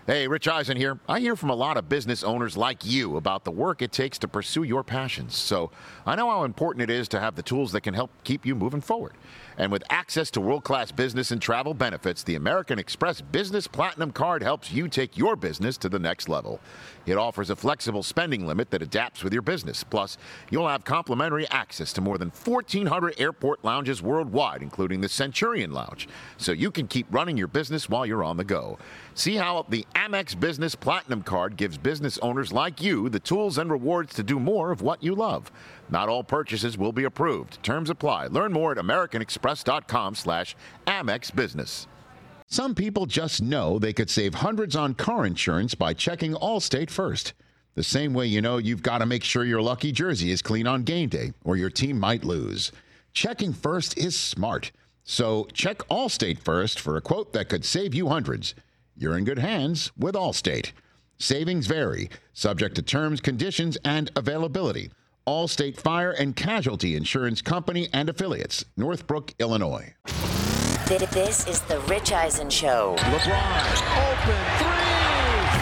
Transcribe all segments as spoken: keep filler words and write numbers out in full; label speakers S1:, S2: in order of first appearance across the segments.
S1: Hey, Rich Eisen here. I hear from a lot of business owners like you about the work it takes to pursue your passions. So I know how important it is to have the tools that can help keep you moving forward. And with access to world-class business and travel benefits, the American Express Business Platinum Card helps you take your business to the next level. It offers a flexible spending limit that adapts with your business. Plus, you'll have complimentary access to more than fourteen hundred airport lounges worldwide, including the Centurion Lounge, so you can keep running your business while you're on the go. See how the Amex Business Platinum Card gives business owners like you the tools and rewards to do more of what you love. Not all purchases will be approved. Terms apply. Learn more at americanexpress.com slash Amex Business. Some people just know they could save hundreds on car insurance by checking Allstate first. The same way you know you've got to make sure your lucky jersey is clean on game day, or your team might lose. Checking first is smart. So check Allstate first for a quote that could save you hundreds. You're in good hands with Allstate. Savings vary, subject to terms, conditions, and availability. Allstate Fire and Casualty Insurance Company and Affiliates, Northbrook, Illinois.
S2: This is the Rich Eisen Show.
S3: LeBron, open three!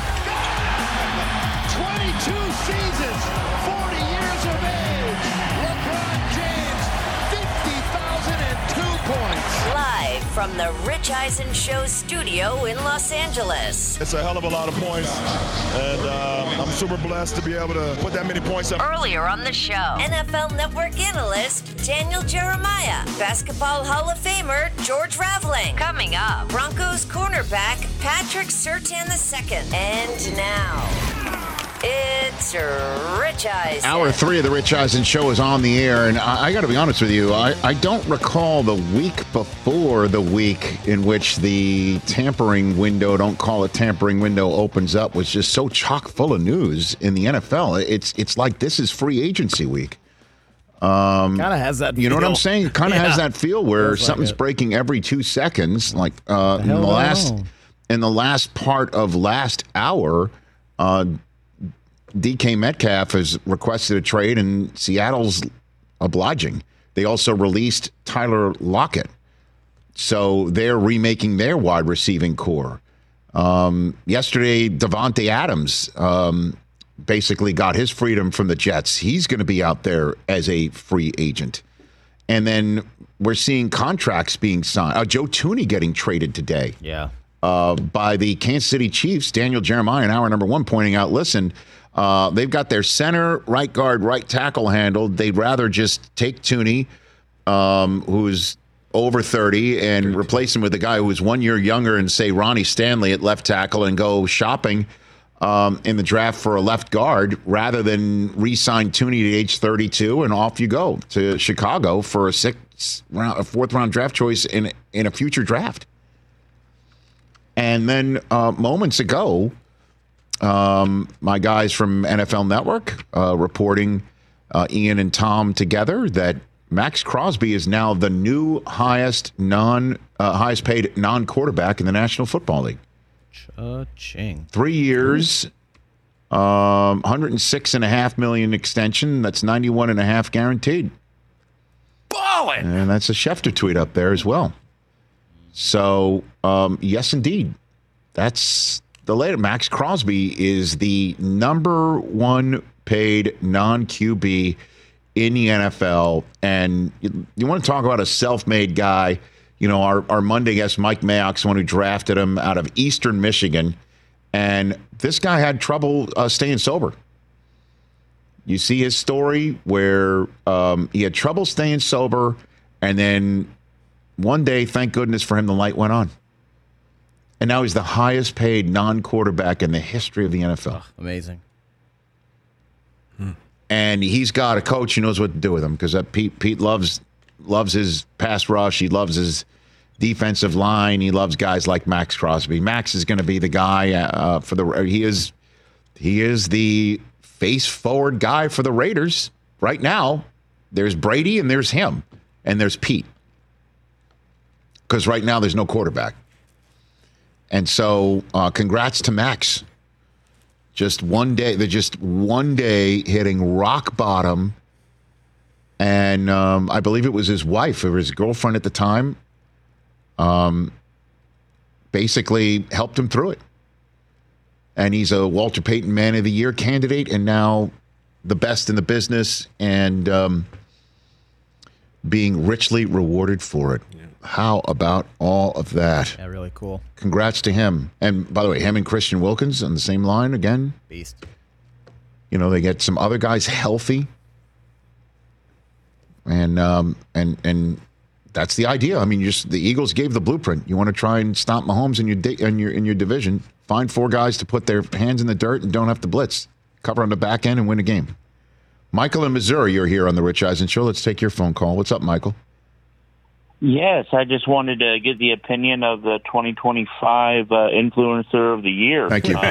S3: twenty-two seasons, forty years of age. LeBron James, fifty thousand two points.
S2: Live from the Rich Eisen Show studio in Los Angeles.
S4: It's a hell of a lot of points, and uh, I'm super blessed to be able to put that many points up.
S2: Earlier on the show, N F L Network analyst Daniel Jeremiah, Basketball Hall of Famer George Raveling. Coming up, Broncos cornerback Patrick Surtain the second. And now, it's Rich Eisen.
S1: Hour three of the Rich Eisen Show is on the air, and I, I got to be honest with you, I, I don't recall the week before the week in which the tampering window, don't call it tampering window, opens up, was just so chock full of news in the N F L. It's it's like this is free agency week. Um,
S5: kind of has that feel.
S1: You know what I'm saying? Kind of
S5: yeah.
S1: has that feel where
S5: Feels
S1: something's
S5: like
S1: breaking every two seconds. Like uh,
S5: The
S1: in the
S5: hell do I
S1: last
S5: know?
S1: in the last part of last hour, uh, D K Metcalf has requested a trade, and Seattle's obliging. They also released Tyler Lockett, so they're remaking their wide receiving core. Um, yesterday, Devontae Adams um, basically got his freedom from the Jets. He's going to be out there as a free agent. And then we're seeing contracts being signed. Uh, Joe Thuney getting traded today.
S5: Yeah.
S1: Uh, by the Kansas City Chiefs. Daniel Jeremiah in hour number one pointing out, listen, uh, they've got their center, right guard, right tackle handled. They'd rather just take Thuney, um, who's over thirty, and replace him with a guy who was one year younger and say Ronnie Stanley at left tackle and go shopping um, in the draft for a left guard rather than re-sign Thuney at age thirty-two and off you go to Chicago for a sixth round, a fourth round draft choice in in a future draft. And then uh, moments ago, um, my guys from N F L Network uh, reporting, uh, Ian and Tom together, that Max Crosby is now the new highest non uh, highest paid non-quarterback in the National Football League.
S5: Cha-ching.
S1: Three years, um, one hundred six and a half million extension. That's ninety-one and a half guaranteed.
S5: Ballin'!
S1: And that's a Schefter tweet up there as well. So, um, yes, indeed. That's the latest. Max Crosby is the number one paid non-Q B in the N F L. And you, you want to talk about a self-made guy. You know, our, our Monday guest, Mike Mayock's the one who drafted him out of Eastern Michigan. And this guy had trouble uh, staying sober. You see his story where um, he had trouble staying sober, and then one day, thank goodness for him, the light went on. And now he's the highest paid non-quarterback in the history of the N F L.
S5: Oh, amazing.
S1: Hmm. And he's got a coach who knows what to do with him, because Pete Pete loves loves his pass rush. He loves his defensive line. He loves guys like Max Crosby. Max is going to be the guy uh, for the he is he is the face forward guy for the Raiders right now. There's Brady and there's him and there's Pete. Because right now there's no quarterback. And so uh, congrats to Max. Just one day, they're just one day hitting rock bottom. And um, I believe it was his wife or his girlfriend at the time um, basically helped him through it. and he's a Walter Payton Man of the Year candidate, and now the best in the business, and um, being richly rewarded for it. Yeah. How about all of that?
S5: Yeah, really cool.
S1: Congrats to him. And by the way, him and Christian Wilkins on the same line again.
S5: Beast.
S1: You know, they get some other guys healthy, and um, and and that's the idea. I mean, you just the Eagles gave the blueprint. You want to try and stop Mahomes in your di- in your in your division. Find four guys to put their hands in the dirt and don't have to blitz. Cover on the back end and win a game. Michael in Missouri, you're here on the Rich Eisen Show. Let's take your phone call. What's up, Michael?
S6: Yes, I just wanted to get the opinion of the twenty twenty-five uh, Influencer of the Year.
S1: Thank you.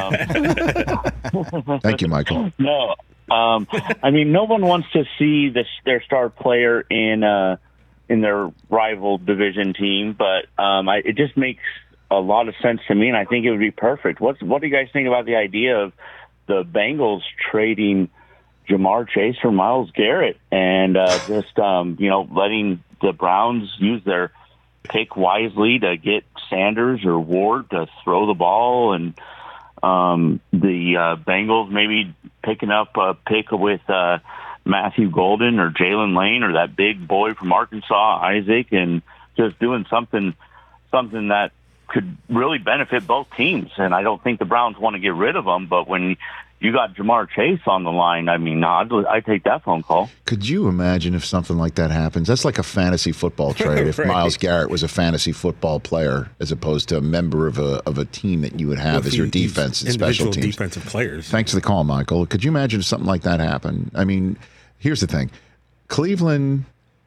S6: Um,
S1: Thank you, Michael.
S6: No, um, I mean, no one wants to see this, their star player in uh, in their rival division team, but um, I, it just makes a lot of sense to me, and I think it would be perfect. What's, what do you guys think about the idea of the Bengals trading Jamar Chase for Myles Garrett and uh, just, um, you know, letting the Browns use their pick wisely to get Sanders or Ward to throw the ball, and um, the uh, Bengals maybe picking up a pick with uh, Matthew Golden or Jalen Lane or that big boy from Arkansas, Isaac, and just doing something something that could really benefit both teams. And I don't think the Browns want to get rid of them, but when you got Jamar Chase on the line, I mean, I'd, I'd take that phone call.
S1: Could you imagine if something like that happens? That's like a fantasy football trade. If right. Myles Garrett was a fantasy football player as opposed to a member of a of a team that you would have well, as your defense and special teams.
S7: Defensive players.
S1: Thanks for the call, Michael. Could you imagine if something like that happened? I mean, here's the thing. Cleveland,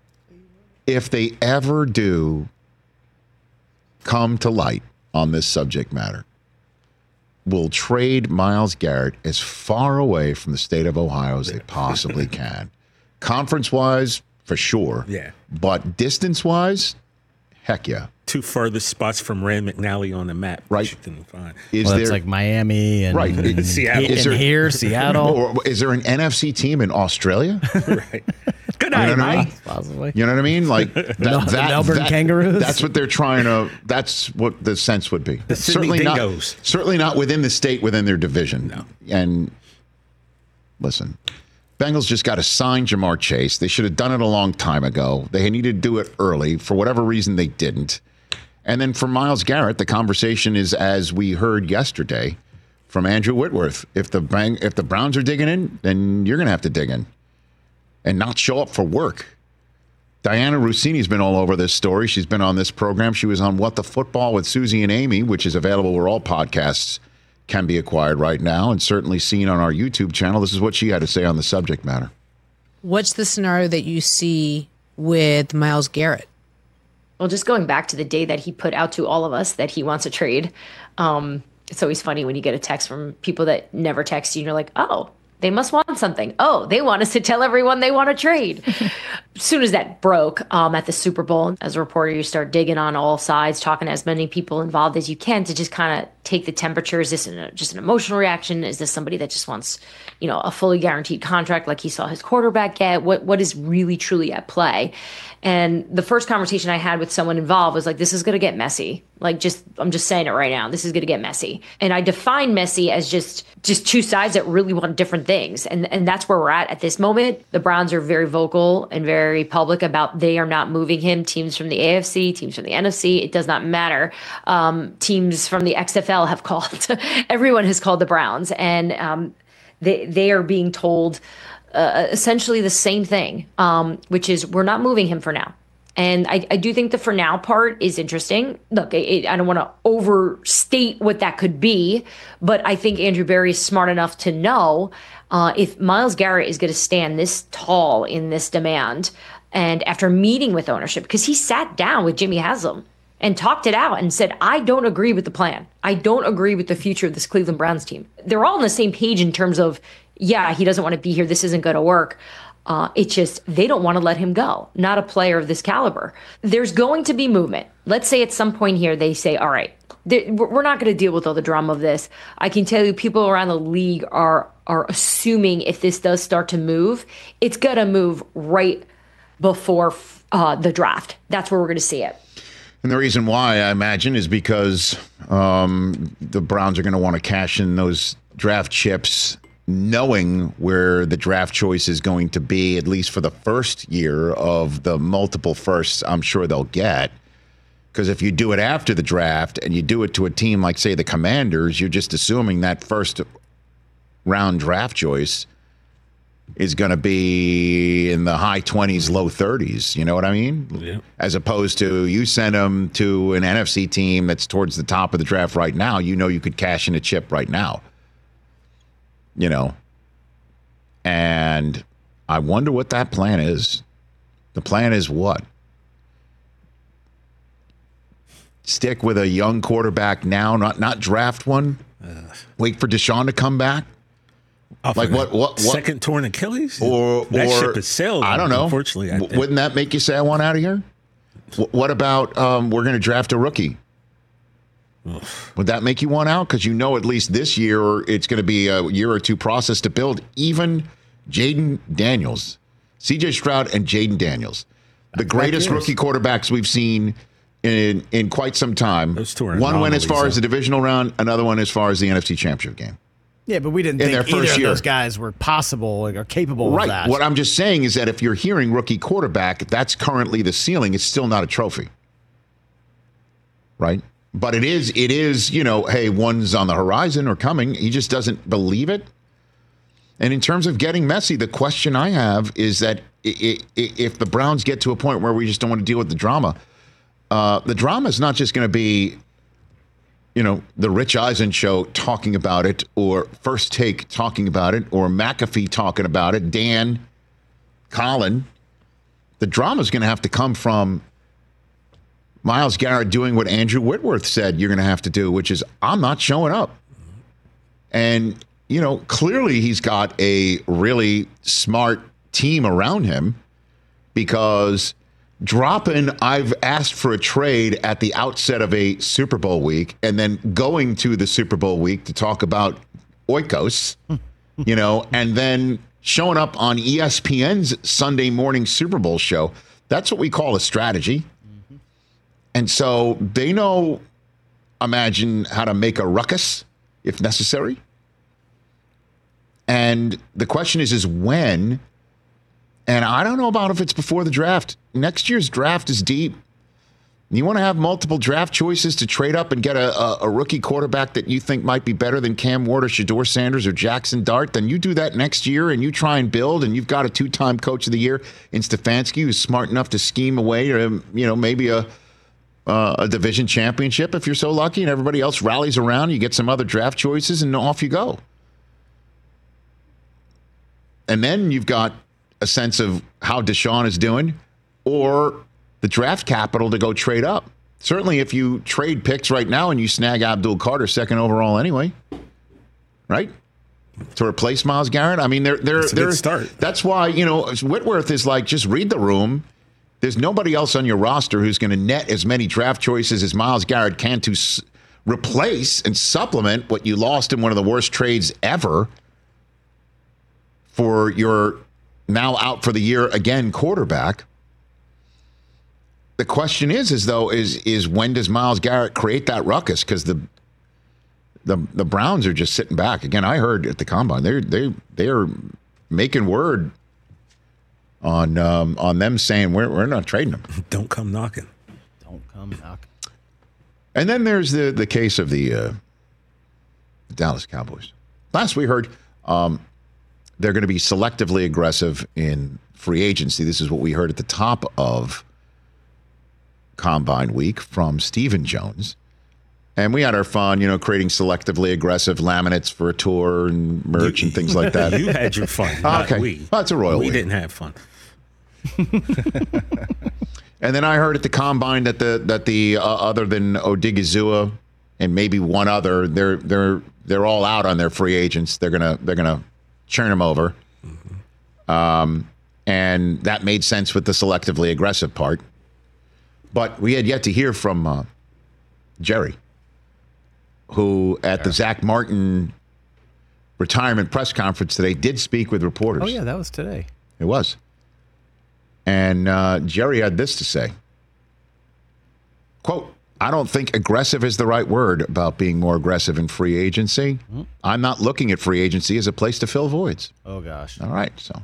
S1: if they ever do come to light on this subject matter, will trade Myles Garrett as far away from the state of Ohio as they possibly can. Conference-wise, for sure.
S7: Yeah.
S1: But distance-wise, heck yeah.
S7: Two furthest spots from Rand McNally on the map.
S1: Right.
S5: Is well, there, it's like Miami and,
S1: right.
S5: and
S7: Seattle.
S5: Is there, and here, Seattle.
S1: Or is there an N F C team in Australia?
S7: Right. Good night,
S1: you know
S7: Mike.
S1: I mean? Possibly. You know what I mean? Like that,
S5: no,
S1: that,
S5: the Melbourne
S1: that,
S5: Kangaroos.
S1: That's what they're trying to. That's what the sense would be.
S7: The
S1: certainly
S7: Dingoes.
S1: not. Certainly not within the state, within their division.
S7: No.
S1: And listen, Bengals just got to sign Jamar Chase. They should have done it a long time ago. They needed to do it early. For whatever reason, they didn't. And then for Myles Garrett, the conversation is, as we heard yesterday from Andrew Whitworth, if the Bang, if the Browns are digging in, then you're going to have to dig in and not show up for work. Diana Rossini's been all over this story. She's been on this program. She was on What the Football with Susie and Amy, which is available where all podcasts can be acquired right now, and certainly seen on our YouTube channel. This is what she had to say on the subject matter.
S8: What's the scenario that you see with Myles Garrett?
S9: Well, just going back to the day that he put out to all of us that he wants a trade, um, it's always funny when you get a text from people that never text you and you're like, oh, they must want something. Oh, they want us to tell everyone they want to trade. As soon as that broke um, at the Super Bowl, as a reporter, you start digging on all sides, talking to as many people involved as you can to just kind of take the temperature. Is this an, just an emotional reaction? Is this somebody that just wants, you know, a fully guaranteed contract like he saw his quarterback get? What What is really, truly at play? And the first conversation I had with someone involved was like, this is going to get messy. Like, just, I'm just saying it right now. This is going to get messy. And I define messy as just, just two sides that really want different things. And, and that's where we're at at this moment. The Browns are very vocal and very public about they are not moving him. Teams from the A F C, teams from the N F C, it does not matter. Um, teams from the X F L have called. Everyone has called the Browns. And um, they, they are being told Uh, essentially the same thing, um, which is we're not moving him for now. And I, I do think the for now part is interesting. Look, it, I don't want to overstate what that could be, but I think Andrew Berry is smart enough to know uh, if Myles Garrett is going to stand this tall in this demand, and after meeting with ownership, because he sat down with Jimmy Haslam and talked it out and said, I don't agree with the plan. I don't agree with the future of this Cleveland Browns team. They're all on the same page in terms of, yeah, he doesn't want to be here. This isn't going to work. Uh, it's just they don't want to let him go. Not a player of this caliber. There's going to be movement. Let's say at some point here they say, all right, we're not going to deal with all the drama of this. I can tell you people around the league are are assuming if this does start to move, it's going to move right before uh, the draft. That's where we're going to see it.
S10: And the reason why, I imagine, is because um, the Browns are going to want to cash in those draft chips, knowing where the draft choice is going to be, at least for the first year of the multiple firsts I'm sure they'll get. Because if you do it after the draft and you do it to a team like, say, the Commanders, you're just assuming that first round draft choice is going to be in the high twenties, low thirties. You know what I mean?
S7: Yeah.
S10: As opposed to you send them to an N F C team that's towards the top of the draft right now. You know you could cash in a chip right now. You know? And I wonder what that plan is. The plan is what? Stick with a young quarterback now, not not draft one? Uh, Wait for Deshaun to come back? Like what, what? What?
S7: Second torn Achilles?
S10: Or,
S7: that
S10: or
S7: ship has sailed.
S10: I don't know.
S7: Unfortunately, I
S10: wouldn't that make you say I want out of here? W- what about um, we're going to draft a rookie? Oof. Would that make you want out? Because you know at least this year it's going to be a year or two process to build. Even Jaden Daniels, C J Stroud, and Jaden Daniels, the greatest rookie quarterbacks we've seen in in quite some time.
S7: Those two are
S10: one went as far
S7: anomalies,
S10: as the divisional round, another one as far as the N F C Championship game.
S5: Yeah, but we didn't
S10: In
S5: think
S10: their
S5: either
S10: first
S5: of
S10: year.
S5: those guys were possible or capable
S10: Right.
S5: of that.
S10: What I'm just saying is that if you're hearing rookie quarterback, that's currently the ceiling. It's still not a trophy. Right? But it is, it is, you know, hey, one's on the horizon or coming. He just doesn't believe it. And in terms of getting messy, the question I have is that i- i- if the Browns get to a point where we just don't want to deal with the drama, uh, the drama is not just going to be, you know, the Rich Eisen show talking about it, or First Take talking about it, or McAfee talking about it, Dan, Colin. The drama is going to have to come from Myles Garrett doing what Andrew Whitworth said you're going to have to do, which is, I'm not showing up. And, you know, clearly he's got a really smart team around him, because dropping, I've asked for a trade at the outset of a Super Bowl week, and then going to the Super Bowl week to talk about Oikos, you know, and then showing up on E S P N's Sunday morning Super Bowl show. That's what we call a strategy. Mm-hmm. And so they know, imagine, how to make a ruckus if necessary. And the question is, is when? And I don't know about if it's before the draft. Next year's draft is deep. You want to have multiple draft choices to trade up and get a, a, a rookie quarterback that you think might be better than Cam Ward or Shedeur Sanders or Jackson Dart, then you do that next year and you try and build, and you've got a two-time coach of the year in Stefanski, who's smart enough to scheme away, or, you know, maybe a uh, a division championship if you're so lucky, and everybody else rallies around. You get some other draft choices and off you go. And then you've got a sense of how Deshaun is doing, or the draft capital to go trade up. Certainly if you trade picks right now and you snag Abdul Carter second overall anyway, right? To replace Myles Garrett. I mean, they're they're
S7: That's a
S10: they're
S7: good start.
S10: That's why, you know, Whitworth is like, just read the room. There's nobody else on your roster who's going to net as many draft choices as Myles Garrett can to s- replace and supplement what you lost in one of the worst trades ever for your now out for the year again quarterback. The question is, is though, is is when does Myles Garrett create that ruckus? Because the the the Browns are just sitting back. Again, I heard at the combine they they they are making word on um, on them saying we're we're not trading them.
S7: Don't come knocking.
S5: Don't come knocking.
S10: And then there's the the case of the uh, Dallas Cowboys. Last we heard, um, they're going to be selectively aggressive in free agency. This is what we heard at the top of Combine Week from Stephen Jones. And we had our fun, you know, creating selectively aggressive laminates for a tour and merch
S7: You-
S10: and things like that.
S7: You had your fun. Not
S10: Okay.
S7: we.
S10: Well, it's a royal
S7: We
S10: we.
S7: didn't have fun.
S10: And then I heard at the combine that the that the uh, other than Odigizua and maybe one other, they're they're they're all out on their free agents. They're gonna they're gonna churn them over. Mm-hmm. Um, and that made sense with the selectively aggressive part. But we had yet to hear from uh, Jerry, who at the Zach Martin retirement press conference today did speak with reporters.
S5: Oh, yeah, that was today.
S10: It was. And uh, Jerry had this to say. quote, I don't think aggressive is the right word about being more aggressive in free agency. Mm-hmm. I'm not looking at free agency as a place to fill voids.
S5: Oh, gosh.
S10: All right, so.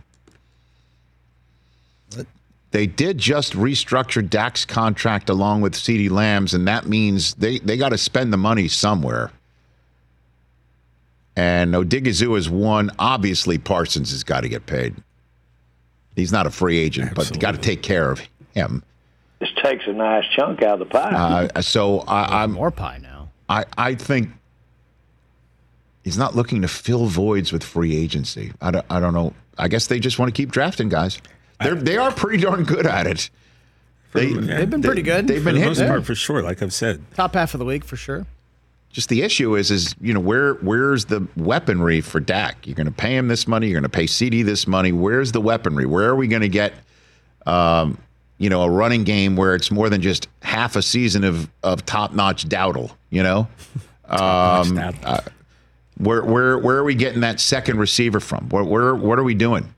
S10: What? They did just restructure Dak's contract along with CeeDee Lamb's, and that means they, they got to spend the money somewhere. And Odighizuwa is one. Obviously, Parsons has got to get paid. He's not a free agent, Absolutely. but got to take care of him.
S11: This takes a nice chunk out of the pie.
S10: Uh, so I, I'm
S5: more pie now.
S10: I, I think he's not looking to fill voids with free agency. I don't, I don't know. I guess they just want to keep drafting guys. They're they are pretty darn good at it.
S5: They, yeah. They've been pretty good.
S10: They've been
S7: for the
S10: hitting
S7: most part, for sure. Like I've said,
S5: top half of the week for sure.
S10: Just the issue is, is you know, where where's the weaponry for Dak? You're going to pay him this money. You're going to pay CeeDee this money. Where's the weaponry? Where are we going to get, um, you know, a running game where it's more than just half a season of of top notch Dowdle? You know, um, uh, where where where are we getting that second receiver from? Where where what are we doing?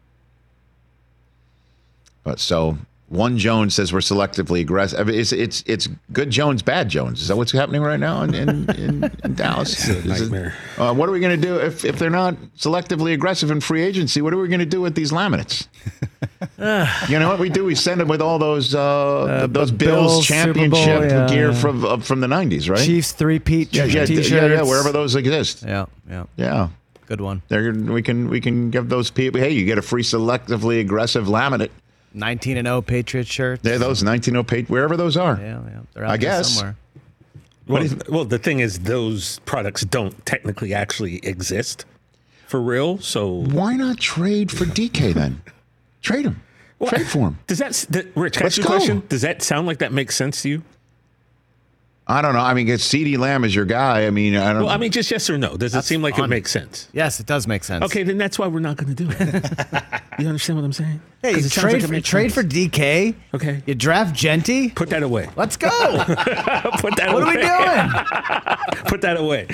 S10: But so. One Jones says we're selectively aggressive. I mean, it's it's it's good Jones, bad Jones. Is that what's happening right now in in, in, in Dallas?
S7: It's a nightmare.
S10: It, uh, what are we going to do if, if they're not selectively aggressive in free agency? What are we going to do with these laminates? You know what we do? We send them with all those uh, uh, those Bills, Bills championship Bowl, yeah, gear yeah. from uh, from the nineties, right?
S5: Chiefs three-peat
S10: yeah, yeah,
S5: t-shirts.
S10: Yeah, yeah, wherever those exist.
S5: Yeah, yeah,
S10: yeah.
S5: Good one.
S10: They're, we can we can give those people. Hey, you get a free selectively aggressive laminate.
S5: nineteen and oh Patriots shirts.
S10: Yeah, those nineteen oh Patriots, wherever those are.
S5: Yeah, yeah. They're out
S10: I
S5: there
S10: guess.
S5: somewhere.
S7: Well, well, the thing is, those products don't technically actually exist for real. So
S10: why not trade for D K then? Trade him. Well, trade for him.
S7: Does that, that Rich? Can I ask you a question? Does that sound like that makes sense to you?
S10: I don't know. I mean, it's CeeDee Lamb is your guy. I mean, I don't.
S7: Well, I mean, just yes or no. Does
S5: That's
S7: it seem like
S5: fun.
S7: it makes sense?
S5: Yes, it does make sense.
S7: Okay, then that's why we're not going to do it. You understand what I'm saying?
S5: Hey, you trade, like for, trade for D K.
S7: Okay.
S5: You draft Genty.
S7: Put that away.
S5: Let's go.
S7: Put that
S5: what
S7: away.
S5: What are we doing?
S7: Put that away.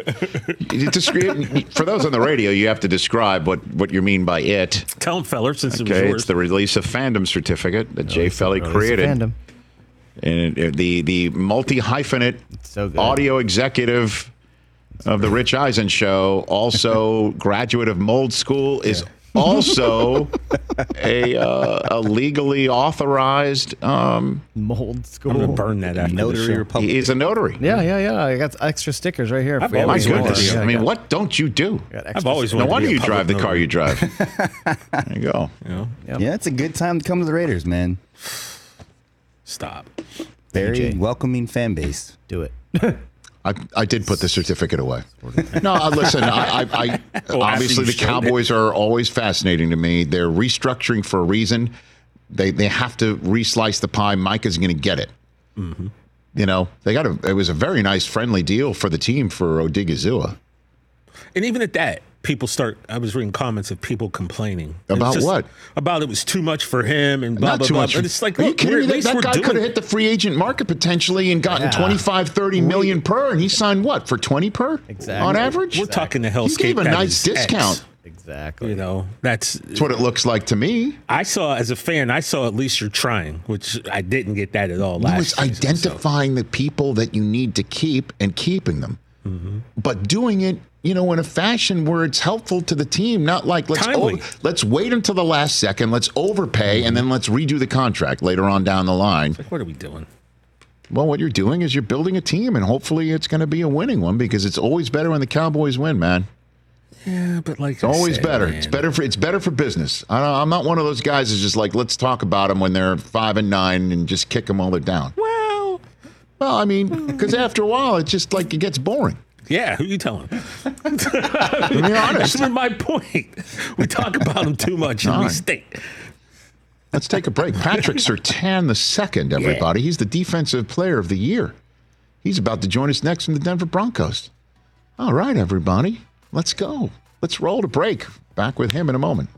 S10: For those on the radio, you have to describe what, what you mean by it.
S7: Tell them, fellers, since
S10: okay,
S7: it was yours.
S10: It's the release of fandom certificate that Jay Felly created.
S5: Fandom.
S10: And it, the the multi-hyphenate
S5: so
S10: audio executive of the Rich Eisen Show, also graduate of Mold School, is yeah. also a, uh, a legally authorized um,
S5: Mold School.
S7: I'm going to burn that after
S12: notary or public.
S10: He is a notary.
S5: Yeah, yeah, yeah. I got extra stickers right here.
S7: I've
S10: Oh, my
S7: always
S10: goodness.
S7: wanted
S10: I mean, what don't you do?
S7: I've always
S10: No
S7: wanted
S10: wonder
S7: to be
S10: you
S7: a
S10: drive the
S7: public
S10: car you
S7: notary.
S10: drive. There you go.
S7: You know?
S5: Yep.
S12: Yeah, it's a good time to come to the Raiders, man.
S7: Stop.
S12: Very
S5: D J.
S12: welcoming fan base.
S5: Do it.
S10: I, I did put the certificate away. No, uh, listen, I, I, I
S7: Well,
S10: obviously the
S7: after you showed
S10: Cowboys are always fascinating to me. They're restructuring for a reason. They they have to reslice the pie. Micah's going to get it.
S7: Mm-hmm.
S10: You know, they got a. It was a very nice, friendly deal for the team for Odighizuwa.
S7: And even at that, people start, I was reading comments of people complaining.
S10: About
S7: It's just
S10: what?
S7: About it was too much for him and blah,
S10: Not
S7: blah,
S10: too
S7: blah.
S10: much.
S7: But it's like,
S10: Are you
S7: look,
S10: kidding
S7: we're,
S10: me?
S7: at
S10: That,
S7: least
S10: that
S7: we're
S10: guy
S7: doing
S10: could have hit the free agent market potentially and gotten
S5: Yeah.
S10: twenty-five, thirty million per, and he signed what, for twenty per?
S5: Exactly.
S10: On average?
S7: We're talking the hellscape.
S10: He gave a
S7: that
S10: nice
S7: is X.
S10: discount.
S5: Exactly.
S7: You know, that's
S10: That's what it looks like to me.
S7: I saw as a fan. I saw at least you're trying, which I didn't get that at all
S10: No,
S7: last
S10: it's
S7: season,
S10: identifying the people that you need to keep and keeping them.
S7: Mm-hmm.
S10: But doing it, you know, in a fashion where it's helpful to the team, not like let's
S7: Timely.
S10: o- let's wait until the last second, let's overpay, and then let's redo the contract later on down the line.
S7: So. Like, what are we doing?
S10: Well, what you're doing is you're building a team, and hopefully it's going to be a winning one because it's always better when the Cowboys win, man.
S7: Yeah, but like
S10: It's always
S7: said,
S10: better.
S7: man.
S10: It's better for it's better for business. I don't, I'm not one of those guys who's just like let's talk about them when they're five and nine and just kick them while they're down.
S7: Well,
S10: well, I mean, because after a while, it's just like it gets boring.
S7: Yeah, who you telling?
S10: To be honest,
S7: That's my point. We talk about them too much and
S10: All
S7: we
S10: right.
S7: stink.
S10: Let's take a break. Patrick Surtain the second, everybody. He's the defensive player of the year. He's about to join us next from the Denver Broncos. All right, everybody. Let's go. Let's roll to break. Back with him in a moment.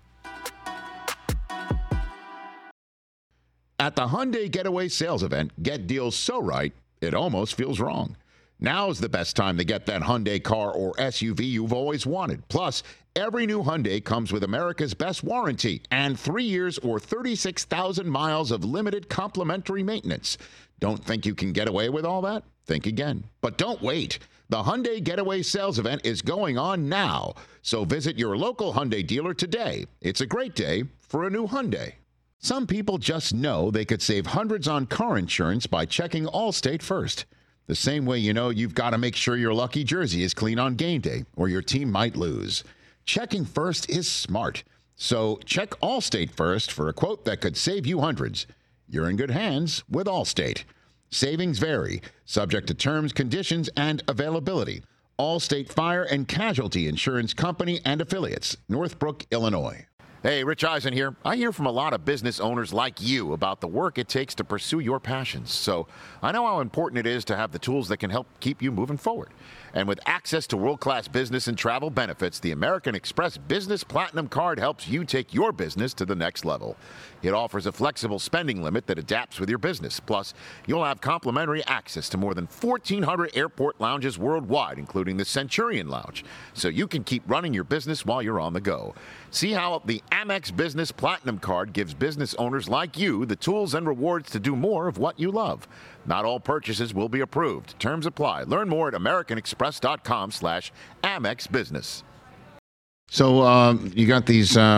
S10: At the Hyundai Getaway Sales Event, get deals so right, it almost feels wrong. Now's the best time to get that Hyundai car or S U V you've always wanted. Plus, every new Hyundai comes with America's best warranty and three years or thirty-six thousand miles of limited complimentary maintenance. Don't think you can get away with all that? Think again. But don't wait. The Hyundai Getaway Sales Event is going on now. So visit your local Hyundai dealer today. It's a great day for a new Hyundai. Some people just know they could save hundreds on car insurance by checking Allstate first. The same way you know you've got to make sure your lucky jersey is clean on game day or your team might lose. Checking first is smart. So check Allstate first for a quote that could save you hundreds. You're in good hands with Allstate. Savings vary, subject to terms, conditions, and availability. Allstate Fire and Casualty Insurance Company and Affiliates, Northbrook, Illinois.
S1: Hey, Rich Eisen here. I hear from a lot of business owners like you about the work it takes to pursue your passions. So I know how important it is to have the tools that can help keep you moving forward. And with access to world-class business and travel benefits, the American Express Business Platinum Card helps you take your business to the next level. It offers a flexible spending limit that adapts with your business. Plus, you'll have complimentary access to more than fourteen hundred airport lounges worldwide, including the Centurion Lounge, so you can keep running your business while you're on the go. See how the Amex Business Platinum Card gives business owners like you the tools and rewards to do more of what you love. Not all purchases will be approved. Terms apply. Learn more at americanexpress.com slash Amex Business.
S10: So um, you got these, uh,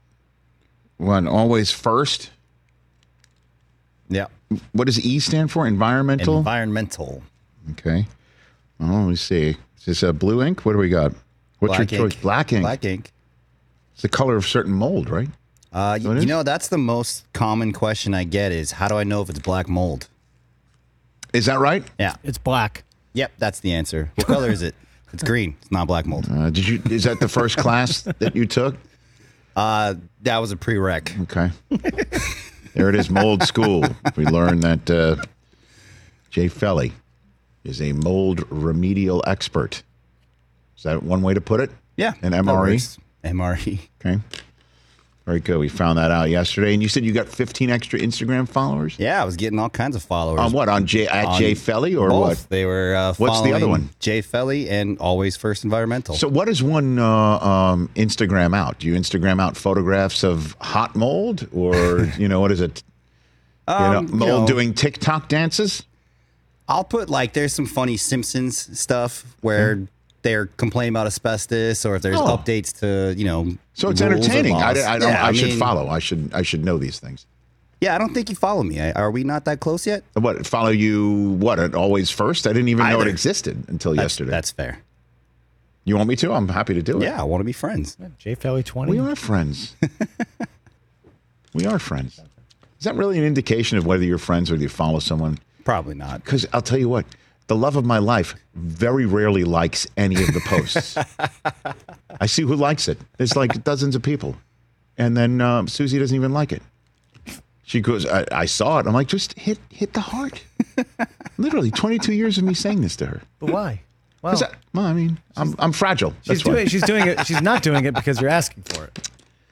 S10: one, always first?
S12: Yeah.
S10: What does E stand for? Environmental?
S12: Environmental.
S10: Okay. Oh, let me see. Is this a blue ink? What do we got? What's
S12: Black
S10: your
S12: ink.
S10: choice? Black ink.
S12: Black ink.
S10: It's the color of certain mold, right?
S12: Uh,
S10: So
S12: you,
S10: it
S12: you
S10: is?
S12: know, that's the most common question I get is, how do I know if it's black mold?
S10: Is that right?
S12: Yeah.
S5: It's black.
S12: Yep, that's the answer. What color is it? It's green. It's not black mold.
S10: Uh, did you? Is that the first class that you took?
S12: Uh, that was a prereq.
S10: Okay. There it is, mold school. We learned that uh, Jay Felly is a mold remedial expert. Is that one way to put it?
S12: Yeah.
S10: An
S12: that
S10: M R E?
S12: works. M R E.
S10: Okay. Very good. We found that out yesterday. And you said you got fifteen extra Instagram followers?
S12: Yeah, I was getting all kinds of followers.
S10: On what? On Jay, at
S12: On
S10: Jay Felly or
S12: both.
S10: what?
S12: They were uh,
S10: What's the other
S12: following
S10: one?
S12: Jay Felly and Always First Environmental.
S10: So what is one uh, um, Instagram out? Do you Instagram out photographs of hot mold? Or, you know, what is it?
S12: Um,
S10: you know,
S12: you
S10: mold
S12: know,
S10: doing TikTok dances?
S12: I'll put like, there's some funny Simpsons stuff where
S10: Hmm.
S12: they're complaining about asbestos, or if there's
S10: Oh.
S12: updates to, you know.
S10: So it's
S12: rules or
S10: entertaining. I,
S12: laws.
S10: I don't.
S12: Yeah,
S10: I, should
S12: mean,
S10: follow. I should. I should know these things.
S12: Yeah, I don't think you follow me. I- Are we not that close yet?
S10: What follow you? What at Always First? I didn't even know it
S12: Either.
S10: existed until
S12: That's,
S10: yesterday.
S12: That's fair.
S10: You want me to? I'm happy to do it.
S12: Yeah, I want to be friends.
S5: J Felly twenty.
S10: We are friends. We are friends. Is that really an indication of whether you're friends or whether you follow someone?
S12: Probably not.
S10: Because I'll tell you what, the love of my life very rarely likes any of the posts. I see who likes it. There's like dozens of people. And then um, Susie doesn't even like it. She goes, I, I saw it. I'm like, just hit hit the heart. Literally, twenty-two years of me saying this to her.
S5: But why? Well,
S10: 'Cause I, well, I mean, I'm, I'm fragile.
S5: she's
S10: That's why.
S5: doing. She's doing it. She's not doing it because you're asking for it.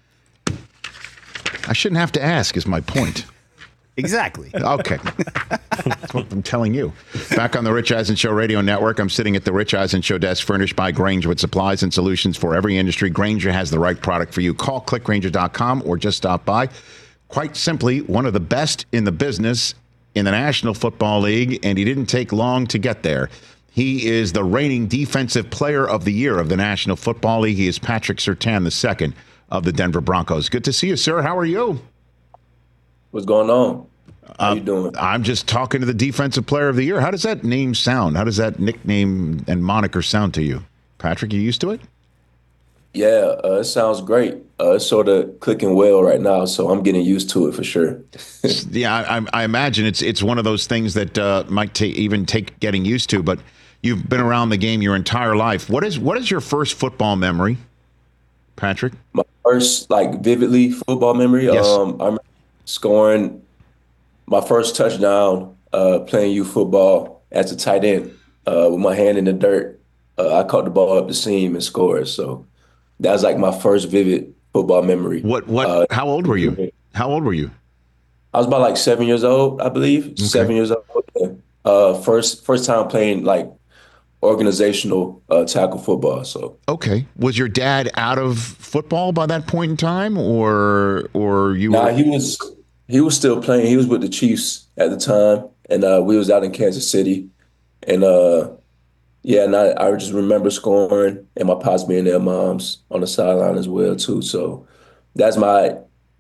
S10: I shouldn't have to ask, is my point.
S12: Exactly.
S10: Okay. That's what I'm telling you. Back on the Rich Eisen Show Radio Network, I'm sitting at the Rich Eisen Show desk furnished by Grainger with supplies and solutions for every industry. Grainger has the right product for you. Call click grainger dot com or just stop by. Quite simply, one of the best in the business in the National Football League, and he didn't take long to get there. He is the reigning Defensive Player of the Year of the National Football League. He is Patrick Surtain the second of the Denver Broncos. Good to see you, sir. How are you?
S13: What's going on? How you doing?
S10: I'm just talking to the Defensive Player of the Year. How does that name sound? How does that nickname and moniker sound to you? Patrick, you used to it?
S13: Yeah, uh, it sounds great. Uh, it's sort of clicking well right now, so I'm getting used to it for sure.
S10: Yeah, I, I imagine it's it's one of those things that uh, might ta- even take getting used to, but you've been around the game your entire life. What is what is your first football memory, Patrick?
S13: My first, like, vividly football memory,
S10: Yes.
S13: um, I remember scoring my first touchdown uh, playing youth football as a tight end uh, with my hand in the dirt. Uh, I caught the ball up the seam and scored. So that was like my first vivid football memory.
S10: What what?
S13: Uh,
S10: how old were you? How old were you?
S13: I was about like seven years old, I believe. Seven years old. Uh, first first time playing like organizational uh, tackle football. So
S10: Okay. Was your dad out of football by that point in time, or or you
S13: nah,
S10: were?
S13: he was he was still playing. He was with the Chiefs at the time, and uh, we was out in Kansas City, and uh, yeah, and I, I just remember scoring, and my pops being there, moms on the sideline as well too. So that's my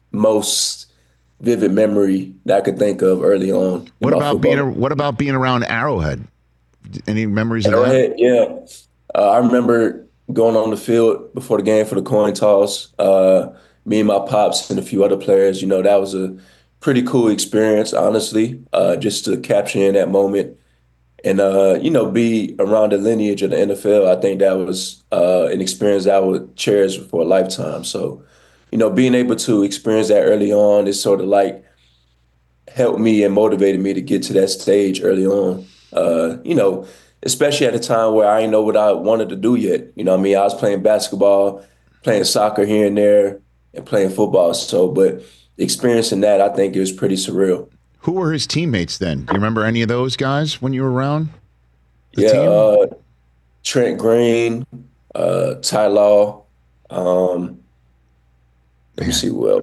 S13: most vivid memory that I could think of early on.
S10: What about being? A, what about being around Arrowhead? Any memories of
S13: Arrowhead,
S10: that?
S13: Yeah, uh, I remember going on the field before the game for the coin toss. Uh, me and my pops and a few other players. You know, that was a pretty cool experience, honestly, uh, just to capture in that moment and, uh, you know, be around the lineage of the N F L. I think that was uh, an experience I would cherish for a lifetime. So, you know, being able to experience that early on is sort of like helped me and motivated me to get to that stage early on. Uh, you know, especially at a time where I didn't know what I wanted to do yet. You know what I mean? I was playing basketball, playing soccer here and there, and playing football. So, but experiencing that, I think it was pretty surreal.
S10: Who were his teammates then? Do you remember any of those guys when you were around the
S13: yeah,
S10: team?
S13: Uh, Trent Green, uh, Ty Law, um, let me see who else.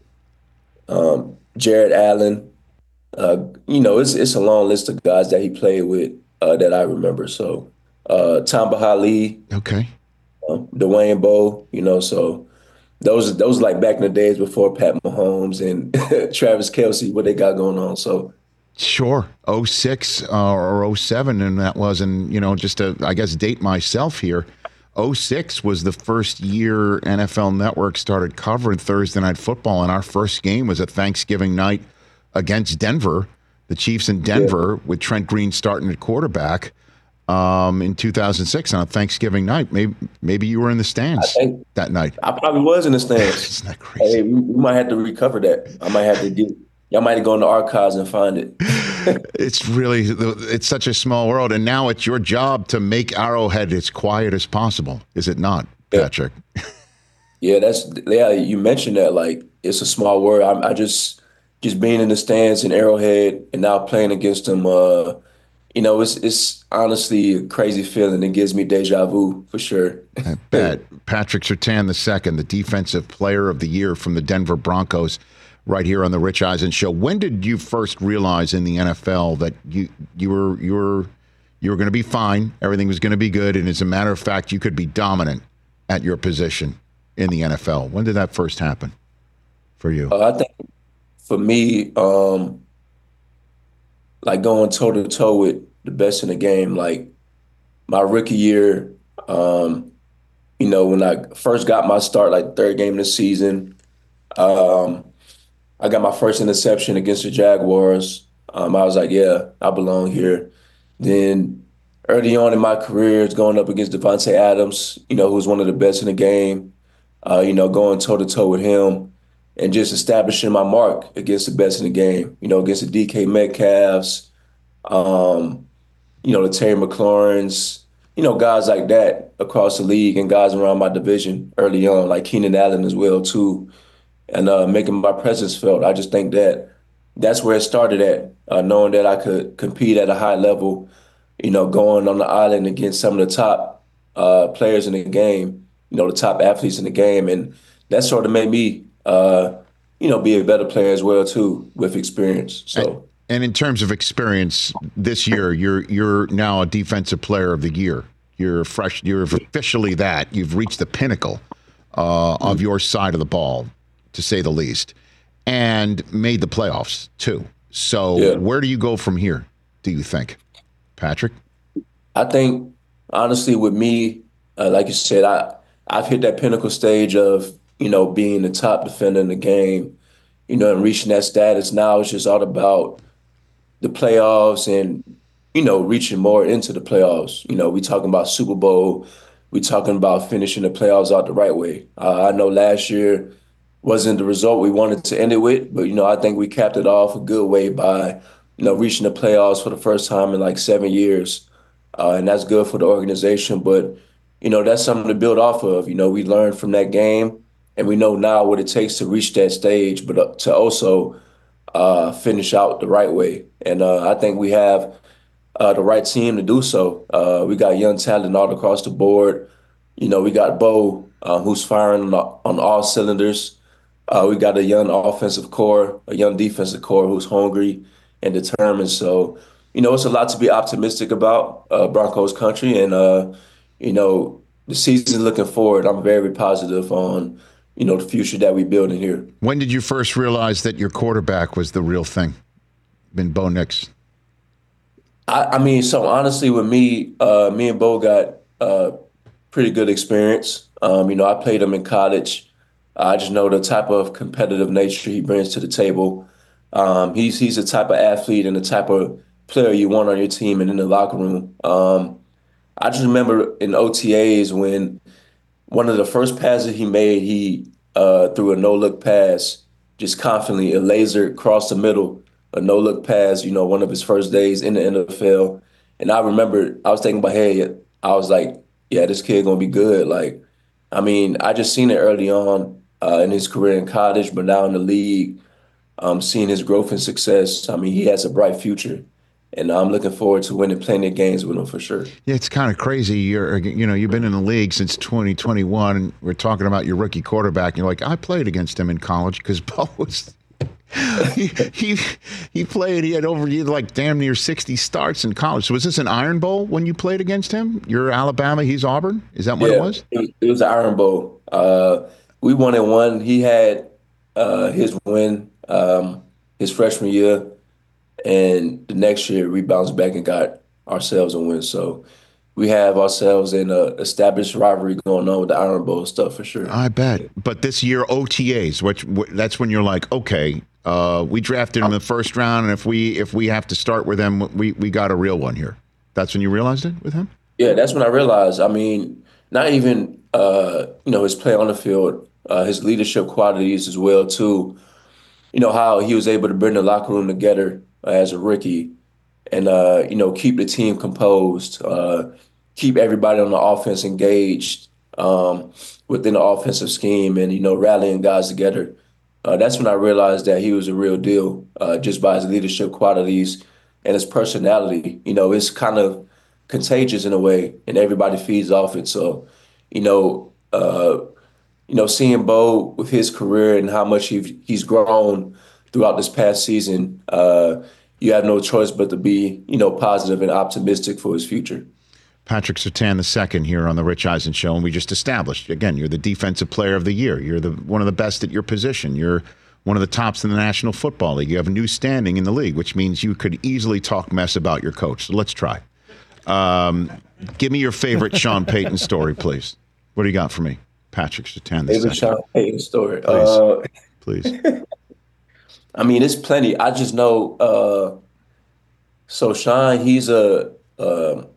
S13: Um, Jared Allen. Uh, you know, it's it's a long list of guys that he played with uh, that I remember. So, uh, Tamba Hali,
S10: okay,
S13: uh, Dwayne Bowe. You know, so those those like back in the days before Pat Mahomes and Travis Kelce, what they got going on. So,
S10: sure, oh six uh, or oh seven, and that was, and you know, just to I guess date myself here. oh six was the first year N F L Network started covering Thursday Night Football, and our first game was at Thanksgiving night against Denver, the Chiefs in Denver, yeah. with Trent Green starting at quarterback um, in two thousand six on Thanksgiving night. Maybe maybe you were in the stands
S13: think,
S10: that night.
S13: I probably was in the stands.
S10: Isn't that crazy?
S13: Hey, we, we might have to recover that. I might have to get. Y'all might go in the archives and find it.
S10: It's really, it's such a small world, and now it's your job to make Arrowhead as quiet as possible, is it not, Patrick?
S13: Yeah, yeah that's yeah. You mentioned that like it's a small world. I, I just. Just being in the stands in Arrowhead and now playing against them, uh, you know, it's it's honestly a crazy feeling. It gives me deja vu for sure.
S10: I bet. Patrick Surtain the second, the Defensive Player of the Year from the Denver Broncos, right here on the Rich Eisen Show. When did you first realize in the N F L that you you were you were you were going to be fine, everything was going to be good, and as a matter of fact, you could be dominant at your position in the N F L? When did that first happen for you?
S13: Uh, I think. For me, um, like going toe to toe with the best in the game, like my rookie year, um, you know, when I first got my start, like third game of the season, um, I got my first interception against the Jaguars. Um, I was like, yeah, I belong here. Then early on in my career, it's going up against Devontae Adams, you know, who's one of the best in the game, uh, you know, going toe to toe with him. And just establishing my mark against the best in the game, you know, against the D K Metcalfs, um, you know, the Terry McLaurins, you know, guys like that across the league and guys around my division early on, like Keenan Allen as well, too, and uh, making my presence felt. I just think that that's where it started at, uh, knowing that I could compete at a high level, you know, going on the island against some of the top uh, players in the game, you know, the top athletes in the game. And that sort of made me Uh, you know, be a better player as well too with experience. So,
S10: and, and in terms of experience, this year you're you're now a Defensive Player of the Year. You're fresh. You're officially that. You've reached the pinnacle uh, mm-hmm. of your side of the ball, to say the least, and made the playoffs too. So, yeah. Where do you go from here? Do you think, Patrick?
S13: I think honestly, with me, uh, like you said, I I've hit that pinnacle stage of. You know, being the top defender in the game, you know, and reaching that status. Now it's just all about the playoffs and, you know, reaching more into the playoffs. You know, we talking about Super Bowl. We talking about finishing the playoffs out the right way. Uh, I know last year wasn't the result we wanted to end it with, but, you know, I think we capped it off a good way by, you know, reaching the playoffs for the first time in like seven years. Uh, and that's good for the organization. But, you know, that's something to build off of. You know, we learned from that game. And we know now what it takes to reach that stage, but to also uh, finish out the right way. And uh, I think we have uh, the right team to do so. Uh, we got young talent all across the board. You know, we got Bo, uh, who's firing on, on all cylinders. Uh, we got a young offensive core, a young defensive core who's hungry and determined. So, you know, it's a lot to be optimistic about, uh, Broncos country. And, uh, you know, the season looking forward, I'm very positive on, you know, the future that we're building here.
S10: When did you first realize that your quarterback was the real thing? Been Bo Nix.
S13: I, I mean, so honestly, with me, uh, me and Bo got uh, pretty good experience. Um, you know, I played him in college. I just know the type of competitive nature he brings to the table. Um, he's he's the type of athlete and the type of player you want on your team and in the locker room. Um, I just remember in O T As when one of the first passes he made, he uh, threw a no-look pass, just confidently, a laser across the middle, a no-look pass, you know, one of his first days in the N F L. And I remember I was thinking about, hey, I was like, yeah, this kid going to be good. Like, I mean, I just seen it early on uh, in his career in college, but now in the league, um, seeing his growth and success. I mean, he has a bright future. And I'm looking forward to winning plenty of games with him for sure.
S10: Yeah, it's kind of crazy. You're, you know, you've been in the league since twenty twenty-one, and we're talking about your rookie quarterback. And you're like, I played against him in college because Bo was. he, he he played. He had over he had like damn near sixty starts in college. So was this an Iron Bowl when you played against him? You're Alabama. He's Auburn. Is that what
S13: yeah,
S10: it was?
S13: It was, it was an Iron Bowl. Uh, we won in one. He had uh, his win um, his freshman year. And the next year, we bounced back and got ourselves a win. So we have ourselves an uh, established rivalry going on with the Iron Bowl stuff for sure.
S10: I bet. But this year, O T As, which that's when you're like, okay, uh, we drafted him in the first round, and if we if we have to start with him, we we got a real one here. That's when you realized it with him?
S13: Yeah, that's when I realized. I mean, not even uh, you know his play on the field, uh, his leadership qualities as well too. You know how he was able to bring the locker room together as a rookie and, uh, you know, keep the team composed, uh, keep everybody on the offense engaged um, within the offensive scheme and, you know, rallying guys together. Uh, that's when I realized that he was a real deal uh, just by his leadership qualities and his personality. You know, it's kind of contagious in a way and everybody feeds off it. So, you know, uh, you know, seeing Bo with his career and how much he he's grown throughout this past season, uh, you have no choice but to be, you know, positive and optimistic for his future.
S10: Patrick Surtain the second here on the Rich Eisen Show, and we just established, again, you're the defensive player of the year. You're the one of the best at your position. You're one of the tops in the National Football League. You have a new standing in the league, which means you could easily talk mess about your coach. So let's try. Um, give me your favorite Sean Payton story, please. What do you got for me? Patrick Surtain the
S13: favorite
S10: second.
S13: Sean Payton story.
S10: Please.
S13: Uh,
S10: please.
S13: I mean, it's plenty. I just know. Uh, so Sean, he's a uh,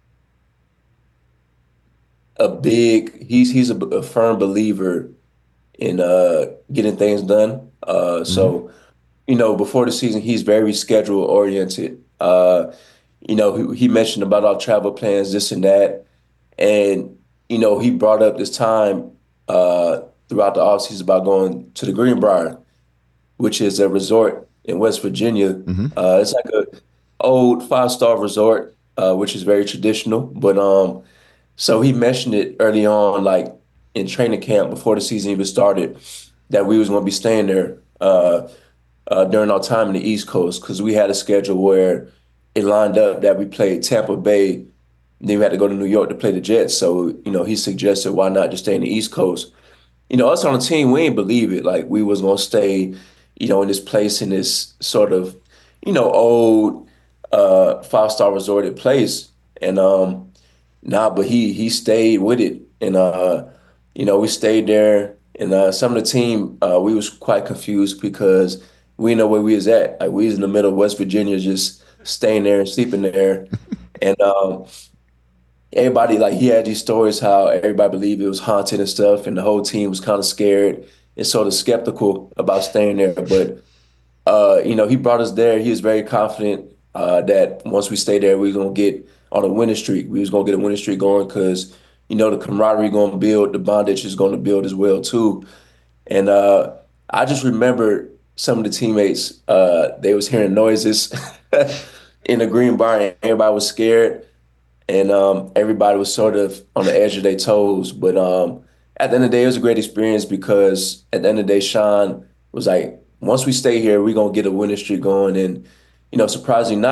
S13: a big. He's he's a, a firm believer in uh, getting things done. Uh, mm-hmm. So, you know, before the season, he's very schedule oriented. Uh, you know, he, he mentioned about our travel plans, this and that, and you know, he brought up this time uh, throughout the offseason about going to the Greenbrier, which is a resort in West Virginia. Mm-hmm. Uh, it's like a old five-star resort, uh, which is very traditional. But um, so he mentioned it early on, like in training camp before the season even started, that we was going to be staying there uh, uh, during our time in the East Coast because we had a schedule where it lined up that we played Tampa Bay, then we had to go to New York to play the Jets. So, you know, he suggested why not just stay in the East Coast. You know, us on the team, we didn't believe it. Like we was going to stay, you know, in this place, in this sort of, you know, old uh, five-star resorted place. And um, nah, but he he stayed with it. And, uh, you know, we stayed there. And uh, some of the team, uh, we was quite confused because we didn't know where we was at. Like we was in the middle of West Virginia, just staying there and sleeping there. And um, everybody, like he had these stories how everybody believed it was haunted and stuff. And the whole team was kind of scared and sort of skeptical about staying there. But, uh, you know, he brought us there. He was very confident uh, that once we stay there, we were going to get on a winning streak. We was going to get a winning streak going because, you know, the camaraderie going to build, the bondage is going to build as well, too. And uh, I just remember some of the teammates, uh, they was hearing noises in the green bar and everybody was scared. And um, everybody was sort of on the edge of their toes. But um, at the end of the day, it was a great experience because at the end of the day, Sean was like, once we stay here, we're going to get a winning streak going. And, you know, surprisingly not,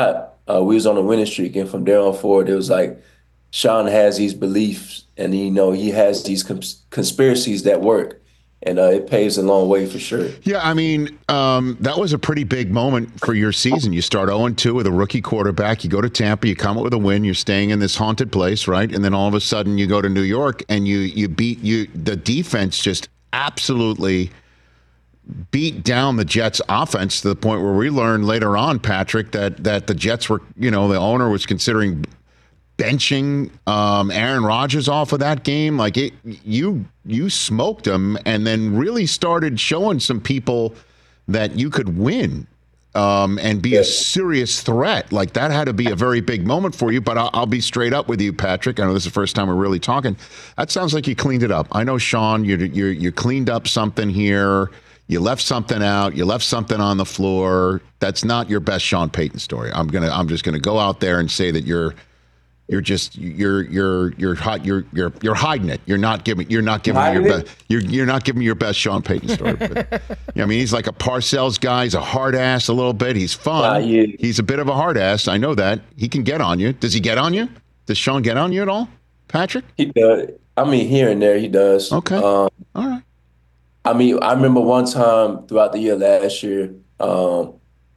S13: Uh, we was on a winning streak, and from there on forward, it was like Sean has these beliefs, and you know he has these cons- conspiracies that work. And uh, it paves a long way for sure.
S10: Yeah, I mean, um, that was a pretty big moment for your season. You start oh and two with a rookie quarterback. You go to Tampa, you come up with a win. You're staying in this haunted place, right? And then all of a sudden you go to New York and you you beat you. The defense just absolutely beat down the Jets offense to the point where we learned later on, Patrick, that that the Jets were, you know, the owner was considering benching um, Aaron Rodgers off of that game. Like it, you you smoked them, and then really started showing some people that you could win um, and be a serious threat. Like that had to be a very big moment for you. But I'll, I'll be straight up with you, Patrick. I know this is the first time we're really talking. That sounds like you cleaned it up. I know, Sean, you you you cleaned up something here. You left something out. You left something on the floor. That's not your best Sean Payton story. I'm gonna. I'm just gonna go out there and say that you're. You're just you're you're you're hot you're you're you're hiding it. You're not giving you're not giving your best you're you're not giving your best Sean Payton story. But, yeah, I mean, he's like a Parcells guy. He's a hard ass a little bit. He's fun. Uh, yeah. He's a bit of a hard ass. I know that. He can get on you. Does he get on you? Does Sean get on you at all, Patrick?
S13: He does. I mean, here and there he does.
S10: Okay. Um, all right.
S13: I mean, I remember one time throughout the year last year. Um,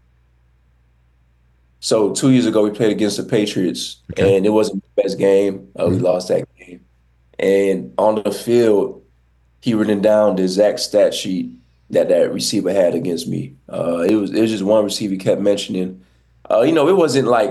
S13: So two years ago, we played against the Patriots, okay. and it wasn't the best game. Uh, we mm-hmm. lost that game. And on the field, he written down the exact stat sheet that that receiver had against me. Uh, it was it was just one receiver he kept mentioning. Uh, you know, it wasn't like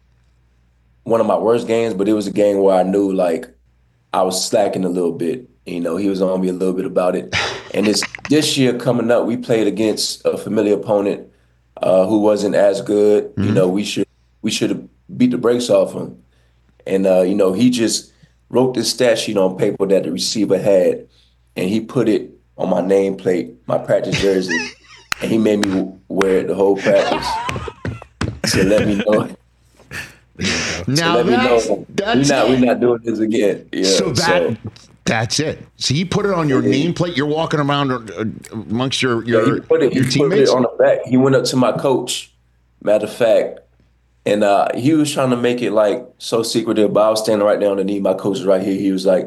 S13: one of my worst games, but it was a game where I knew like I was slacking a little bit. You know, he was on me a little bit about it. And this this year coming up, we played against a familiar opponent. Uh, who wasn't as good. Mm-hmm. You know, we should we should have beat the brakes off him. And, uh, you know, he just wrote this stat sheet on paper that the receiver had, and he put it on my nameplate, my practice jersey, and he made me wear it the whole practice to let me know.
S10: Now
S13: let
S10: that's,
S13: me know
S10: that's
S13: we're not, we're not doing this again. Yeah,
S10: so that
S13: so.
S10: That's it. So he put it on your
S13: yeah.
S10: nameplate. You're walking around amongst your your,
S13: yeah, he put it,
S10: your
S13: he
S10: teammates.
S13: Put it on the back. He went up to my coach, matter of fact, and uh, he was trying to make it like so secretive. But I was standing right there underneath. My coach was right here. He was like,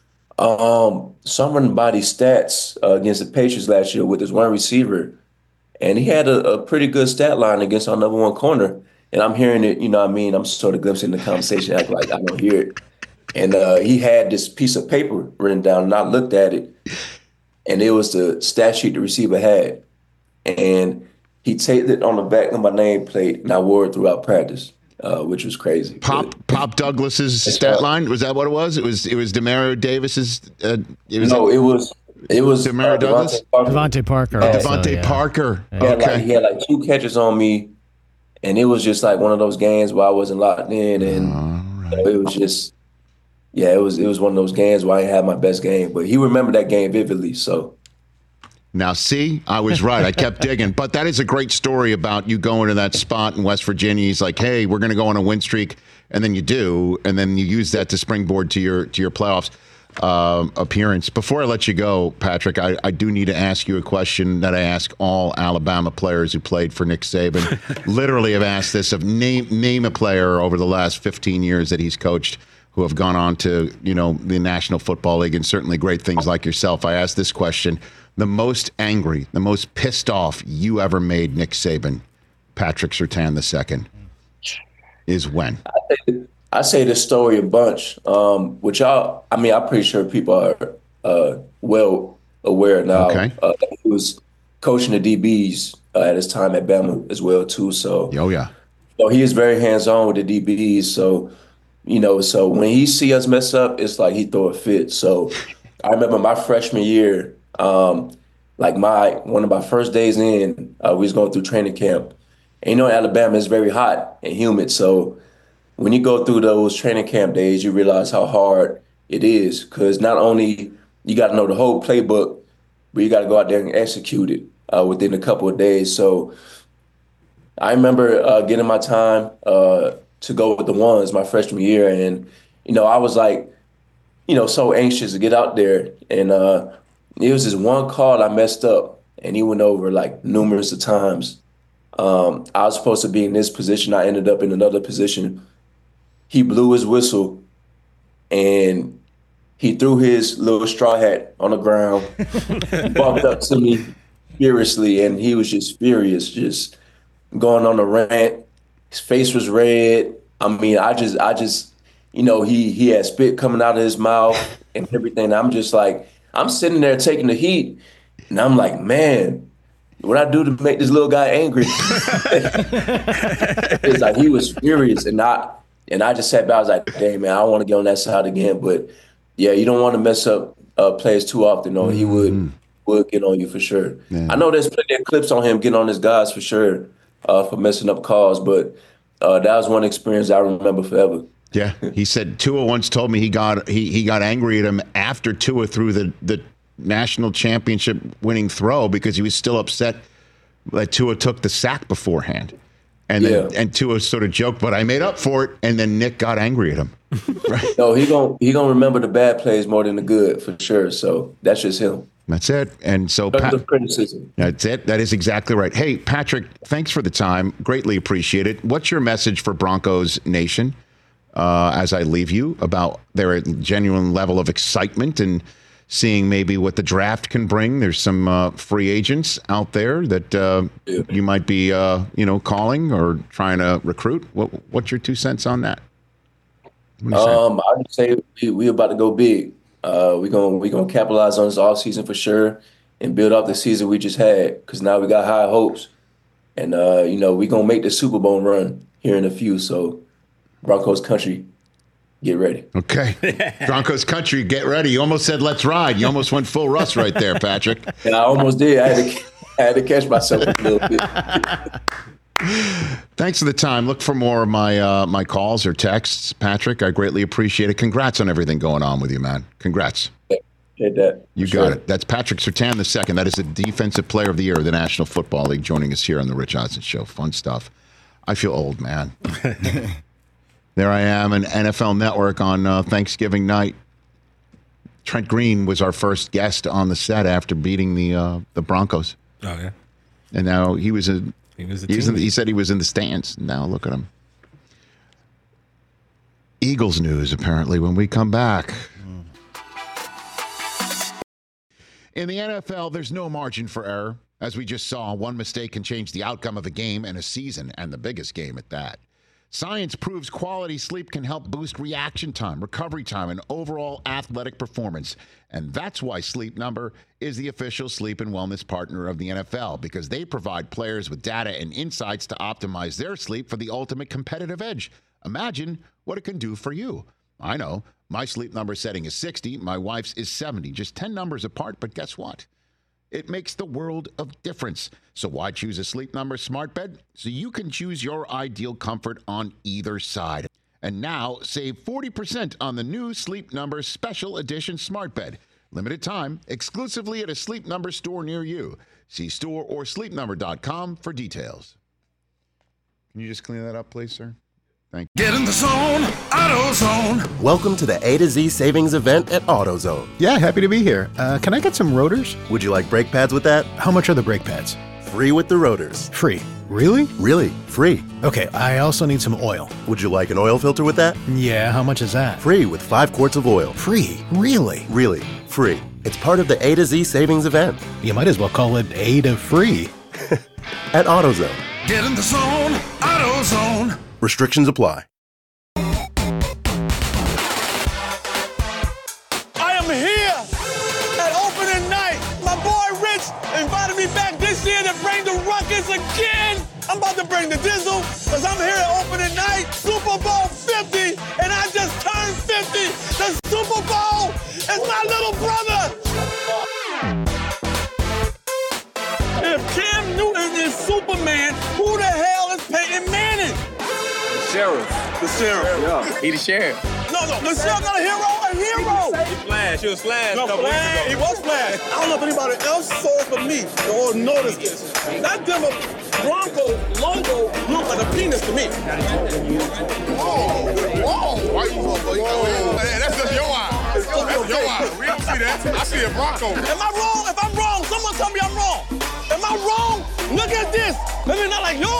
S13: um, "So I'm running by these stats uh, against the Patriots last year with this one receiver, and he had a, a pretty good stat line against our number one corner." And I'm hearing it. You know what I mean? I'm sort of glimpsing the conversation, act like I don't hear it. And uh, he had this piece of paper written down, and I looked at it, and it was the stat sheet the receiver had. And he taped it on the back of my nameplate, and I wore it throughout practice, uh, which was crazy.
S10: Pop but, Pop Douglas's stat uh, line, was that what it was? It was it was Demario Davis's. Uh, it was
S13: no, it was it was
S10: Demario uh,
S5: Douglas, Devontae Parker,
S10: oh, Devontae yeah. Parker.
S13: Yeah. He, had
S10: okay.
S13: like, he had like two catches on me, and it was just like one of those games where I wasn't locked in, and right. you know, it was just. Yeah, it was it was one of those games where I had my best game, but he remembered that game vividly. So
S10: now, see, I was right. I kept digging, but that is a great story about you going to that spot in West Virginia. He's like, "Hey, we're going to go on a win streak," and then you do, and then you use that to springboard to your to your playoffs uh, appearance. Before I let you go, Patrick, I, I do need to ask you a question that I ask all Alabama players who played for Nick Saban. Literally, have asked this of name name a player over the last fifteen years that he's coached who have gone on to, you know, the National Football League and certainly great things like yourself. I asked this question: the most angry, the most pissed off you ever made Nick Saban, Patrick Surtain the second, is when?
S13: I say, I say this story a bunch, um, which y'all, I mean, I'm pretty sure people are uh, well aware now.
S10: Okay.
S13: Uh, he was coaching the D Bs uh, at his time at Bama as well, too. So,
S10: oh, yeah.
S13: So he is very hands-on with the D Bs. So, you know, so when he see us mess up, it's like he throw a fit. So I remember my freshman year, um, like my one of my first days in, uh, we was going through training camp. And you know, Alabama is very hot and humid. So when you go through those training camp days, you realize how hard it is, because not only you got to know the whole playbook, but you got to go out there and execute it uh, within a couple of days. So I remember uh, getting my time uh, to go with the ones my freshman year. And, you know, I was like, you know, so anxious to get out there. And uh, it was this one call I messed up, and he went over like numerous of times. Um, I was supposed to be in this position. I ended up in another position. He blew his whistle, and he threw his little straw hat on the ground, walked up to me furiously, and he was just furious, just going on a rant. His face was red. I mean, I just, I just, you know, he he had spit coming out of his mouth and everything. I'm just like, I'm sitting there taking the heat, and I'm like, man, what I do to make this little guy angry? It's like he was furious, and I and I just sat back. I was like, dang, man, I don't want to get on that side again. But yeah, you don't want to mess up uh, players too often, or he would mm-hmm. would get on you for sure. Yeah. I know there's plenty of clips on him getting on his guys for sure uh, for messing up calls, but uh, that was one experience I remember forever.
S10: Yeah, he said Tua once told me he got he he got angry at him after Tua threw the the national championship winning throw because he was still upset that Tua took the sack beforehand. And then yeah. and Tua sort of joked, but I made up for it. And then Nick got angry at him. Right?
S13: No, he gonna he gonna remember the bad plays more than the good for sure. So that's just him.
S10: That's it. And so Pat,
S13: criticism.
S10: That's it. That is exactly right. Hey, Patrick, thanks for the time. Greatly appreciate it. What's your message for Broncos Nation uh, as I leave you about their genuine level of excitement and seeing maybe what the draft can bring? There's some uh, free agents out there that uh, yeah. you might be, uh, you know, calling or trying to recruit. What, what's your two cents on that?
S13: Um, I would say we, we about to go big. Uh, we're gonna we gonna capitalize on this offseason for sure and build up the season we just had, because now we got high hopes, and uh, you know, we're gonna make the Super Bowl run here in a few. So Broncos country, get ready.
S10: Okay. Broncos country, get ready. You almost said let's ride. You almost went full Russ right there, Patrick.
S13: And I almost did. I had to, I had to catch myself a little bit.
S10: Thanks for the time. Look for more of my uh, my calls or texts, Patrick. I greatly appreciate it. Congrats on everything going on with you, man. Congrats.
S13: Appreciate that.
S10: You got sure. it. That's Patrick Surtain the second. That is the Defensive Player of the Year of the National Football League, joining us here on the Rich Eisen Show. Fun stuff. I feel old, man. There I am in N F L Network on uh, Thanksgiving night. Trent Green was our first guest on the set after beating the uh, the Broncos.
S7: Oh yeah,
S10: and now he was a
S7: he was a
S10: he, was in the, he said he was in the stands. Now look at him. Eagles news apparently when we come back. In the N F L, there's no margin for error. As we just saw, one mistake can change the outcome of a game and a season, and the biggest game at that. Science proves quality sleep can help boost reaction time, recovery time, and overall athletic performance. And that's why Sleep Number is the official sleep and wellness partner of the N F L, because they provide players with data and insights to optimize their sleep for the ultimate competitive edge. Imagine what it can do for you. I know. My Sleep Number setting is sixty. My wife's is seventy. Just ten numbers apart, but guess what? It makes the world of difference. So why choose a Sleep Number smart bed? So you can choose your ideal comfort on either side. And now save forty percent on the new Sleep Number Special Edition smart bed. Limited time, exclusively at a Sleep Number store near you. See store or sleep number dot com for details. Can you just clean that up, please, sir? Thank you.
S3: Get in the zone, AutoZone.
S14: Welcome to the A to Z savings event at AutoZone.
S5: Yeah, happy to be here. Uh, can I get some rotors?
S14: Would you like brake pads with that?
S5: How much are the brake pads?
S14: Free with the rotors.
S5: Free? Really?
S14: Really, free.
S5: Okay, I also need some oil.
S14: Would you like an oil filter with that?
S5: Yeah, how much is that?
S14: Free with five quarts of oil.
S5: Free? Really?
S14: Really, free. It's part of the A to Z savings event.
S5: You might as well call it A to free.
S14: At AutoZone.
S3: Get in the zone, AutoZone.
S14: Restrictions apply.
S3: I am here at opening night. My boy Rich invited me back this year to bring the ruckus again. I'm about to bring the dizzle, because I'm here at opening night, Super Bowl fifty, and I just turned fifty. The Super Bowl is my little brother. If Cam Newton is Superman, who the hell is Peyton Manning?
S15: Sheriff.
S3: The sheriff.
S15: Yeah. He the sheriff.
S3: No, no, the sheriff not a hero, a hero.
S15: He Flash. He was Flash.
S3: No, Flash. He was Flash. I don't know if anybody else saw it but me or noticed this. That Denver Bronco logo looked like a penis to me.
S4: Whoa, whoa. Why you whoa. That's just your eye. That's your eye. We don't see that. I see a Bronco.
S3: Am I wrong? If I'm wrong, someone tell me I'm wrong. Am I wrong? Look at this. Let me not like, yo,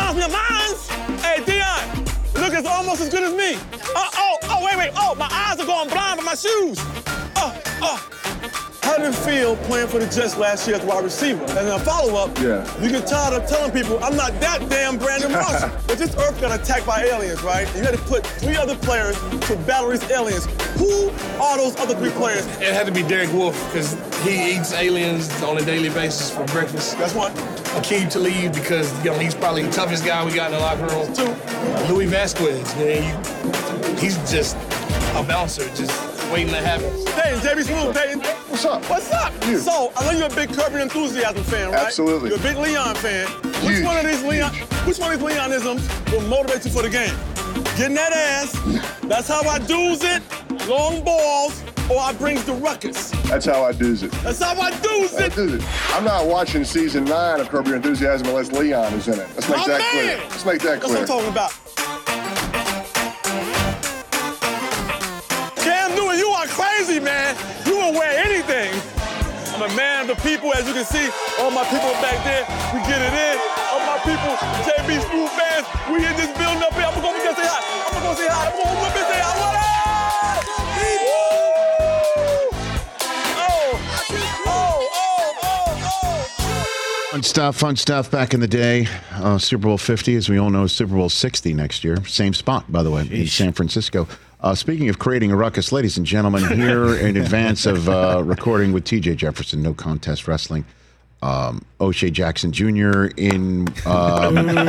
S3: reminds me of mine. Hey, Dion, look, it's almost as good as me. Uh, oh, oh, wait, wait. Oh, my eyes are going blind, but my shoes. Oh, oh. How did it feel playing for the Jets last year as wide receiver? And then a follow-up, yeah. You get tired of telling people, I'm not that damn Brandon Marshall. But this earth got attacked by aliens, right? You had to put three other players to battle these aliens. Who are those other three players?
S15: It had to be Derek Wolfe, because he eats aliens on a daily basis for breakfast.
S3: That's one.
S15: Akeem Talib, because you know, he's probably the toughest guy we got in the locker room. Two. Louis Vasquez, man, he's just a bouncer, just waiting to happen.
S3: Dayton, J B Smooth, Dayton.
S4: What's up?
S3: What's up?
S4: You.
S3: So, I know you're a big Curb Your Enthusiasm fan, right?
S4: Absolutely.
S3: You're a big Leon fan.
S4: Huge.
S3: Which one of these Leon, which one of these Leonisms will motivate you for the game? Getting that ass, that's how I do's it, long balls, or I brings the ruckus.
S4: That's how I do's it.
S3: That's how I do's it.
S4: I do's it. I'm not watching season nine of Curb Your Enthusiasm unless Leon is in it. Let's make
S3: My
S4: that
S3: man.
S4: clear. Let's make that
S3: That's
S4: clear.
S3: what I'm talking about. Cam Newton, you are crazy, man. You will wear anything. I'm a man of the people, as you can see. All my people back there, we get it in. All my people, J B Smooth fans, we in this building up here. I'm gonna go say hi. I'm gonna go say hi. I'm gonna go up and say hi. What up? Oh, oh, oh, oh,
S10: Fun stuff, fun stuff back in the day. Uh, Super Bowl fifty, as we all know, Super Bowl sixty next year. Same spot, by the way, in San Francisco. Uh, speaking of creating a ruckus, ladies and gentlemen, here in advance of uh, recording with T J Jefferson, No Contest Wrestling, um, O'Shea Jackson Junior in... Um, um,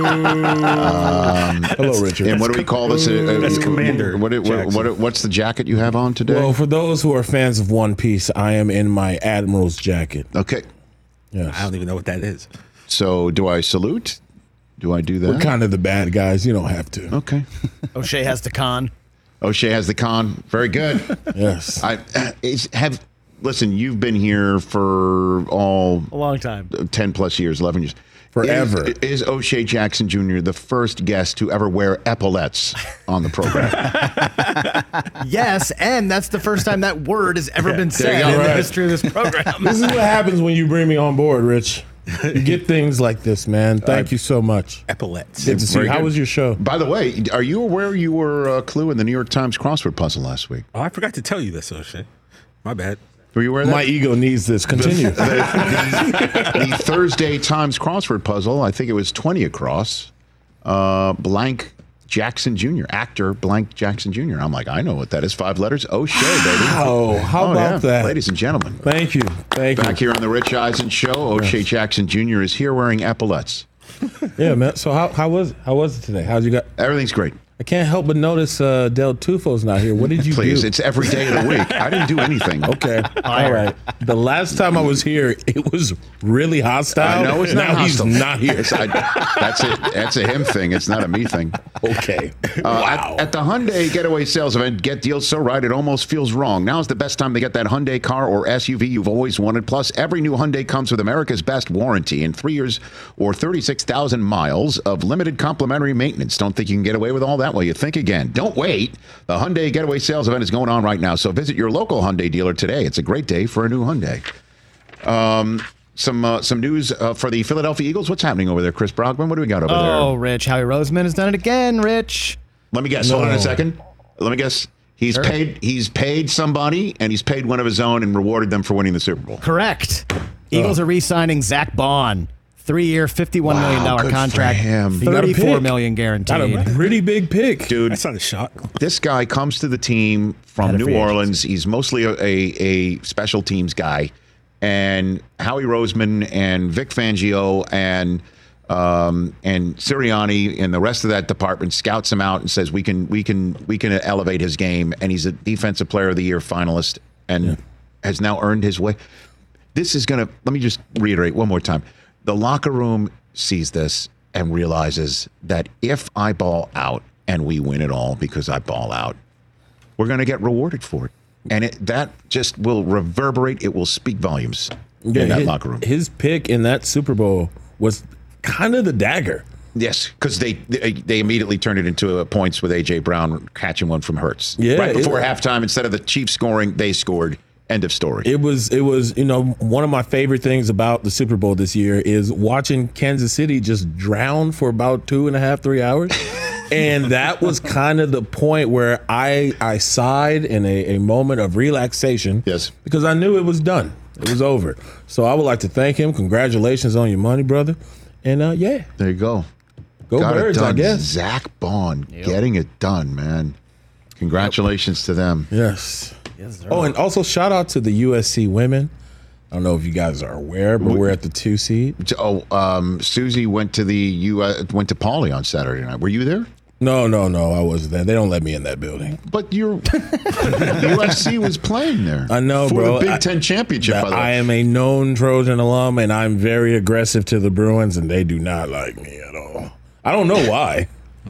S16: Hello, Richard.
S10: And what do we call this? Uh,
S16: That's Commander
S10: What, what, what, what, what's the jacket you have on today?
S16: Well, for those who are fans of One Piece, I am in my Admiral's jacket.
S10: Okay.
S16: Yes.
S7: I don't even know what that is.
S10: So do I salute? Do I do that?
S16: We're kind of the bad guys. You don't have to.
S10: Okay.
S17: O'Shea has the con.
S10: O'Shea has the con. Very good.
S16: Yes.
S10: I is, have listen. You've been here for all
S17: A long time.
S10: ten plus years, eleven years,
S16: forever.
S10: Is, is O'Shea Jackson Junior the first guest to ever wear epaulets on the program?
S17: Yes, and that's the first time that word has ever been
S16: There
S17: said
S16: you go.
S17: in the
S16: Right.
S17: history of this program.
S16: This is what happens when you bring me on board, Rich. You get things like this, man. Thank you so much.
S7: Epaulets.
S16: Good to see you. How was your show?
S10: By the way, are you aware you were uh, Clue in the New York Times crossword puzzle last week?
S7: Oh, I forgot to tell you this, O'Shea. My bad.
S10: Were you aware of that?
S16: My ego needs this. Continue.
S10: The, the, the Thursday Times crossword puzzle, I think it was twenty across, uh, blank Jackson Junior, actor blank Jackson Junior I'm like, I know what that is. Five letters. O'Shea, baby.
S16: Oh, how
S10: Oh,
S16: about
S10: yeah.
S16: that?
S10: Ladies and gentlemen.
S16: Thank you. Thank
S10: Back
S16: you.
S10: here on the Rich Eisen Show, O'Shea
S16: Yes.
S10: Jackson Junior is here wearing epaulets.
S16: Yeah, man. So how how was how was it today? How'd you got?
S10: Everything's great.
S16: I can't help but notice uh, Del Tufo's not here. What did you
S10: Please,
S16: do?
S10: it's every day of the week. I didn't do anything.
S16: Okay. All right. The last time I was here, it was really hostile.
S10: No, it's not
S16: now
S10: hostile.
S16: he's not here.
S10: It's, I, that's it. That's a him thing. It's not a me thing.
S16: Okay.
S10: Uh, wow. At, at the Hyundai Getaway Sales Event, get deals so right it almost feels wrong. Now's the best time to get that Hyundai car or S U V you've always wanted. Plus, every new Hyundai comes with America's best warranty in three years or thirty-six thousand miles of limited complimentary maintenance. Don't think you can get away with all that? Well, you think again. Don't wait. The Hyundai Getaway Sales Event is going on right now, so visit your local Hyundai dealer today. It's a great day for a new Hyundai. Um, some uh, some news uh, for the Philadelphia Eagles. What's happening over there, Chris Brogman? What do we got over there?
S17: Oh, Rich, Howie Roseman has done it again, Rich.
S10: Let me guess.
S16: No.
S10: Hold on a second. Let me guess. He's
S17: Sure.
S10: paid. He's paid somebody, and he's paid one of his own, and rewarded them for winning the Super Bowl.
S17: Correct. Eagles are re-signing Zach Bond. Three-year, fifty-one
S10: Wow,
S17: million dollars
S10: good for
S17: contract.
S10: him.
S16: He got a
S17: thirty-four
S16: pick.
S17: million
S16: Got
S17: guaranteed.
S16: a pretty big pick.
S10: Dude,
S7: That's not a shock.
S10: this guy comes to the team from
S17: Head of
S10: New
S17: free
S10: Orleans. He's mostly a, a, a special teams guy, and Howie Roseman and Vic Fangio and um, and Sirianni and the rest of that department scouts him out and says we can we can we can elevate his game, and he's a Defensive Player of the Year finalist and
S16: Yeah.
S10: has now earned his way. This is gonna. Let me just reiterate one more time. The locker room sees this and realizes that if I ball out and we win it all because I ball out, we're going to get rewarded for it. And it, that just will reverberate. It will speak volumes in that
S16: his,
S10: locker room.
S16: His pick in that Super Bowl was kind of the dagger.
S10: Yes, because they, they they immediately turned it into uh, points with A J Brown catching one from Hurts.
S16: Yeah,
S10: right before
S16: it-
S10: halftime, instead of the Chiefs scoring, they scored. End of story.
S16: It was, it was, you know, one of my favorite things about the Super Bowl this year is watching Kansas City just drown for about two and a half, three hours. And that was kind of the point where I I sighed in a, a moment of relaxation.
S10: Yes.
S16: Because I knew it was done. It was over. So I would like to thank him. Congratulations on your money, brother. And uh, yeah.
S10: There you go.
S16: Go
S10: Got
S16: Birds,
S10: it done.
S16: I guess.
S10: Zach Bond getting it done, man. Congratulations yep. to them.
S16: Yes. yes oh, and also shout out to the U S C women. I don't know if you guys are aware, but we're at the two seed.
S10: Oh, um, Susie went to the U. S, went to Pauley on Saturday night. Were you there?
S16: No, no, no. I wasn't there. They don't let me in that building.
S10: But your U S C was playing there.
S16: I know,
S10: for
S16: bro.
S10: For the Big Ten championship.
S16: I,
S10: by the way.
S16: I am a known Trojan alum, and I'm very aggressive to the Bruins, and they do not like me at all. I don't know why.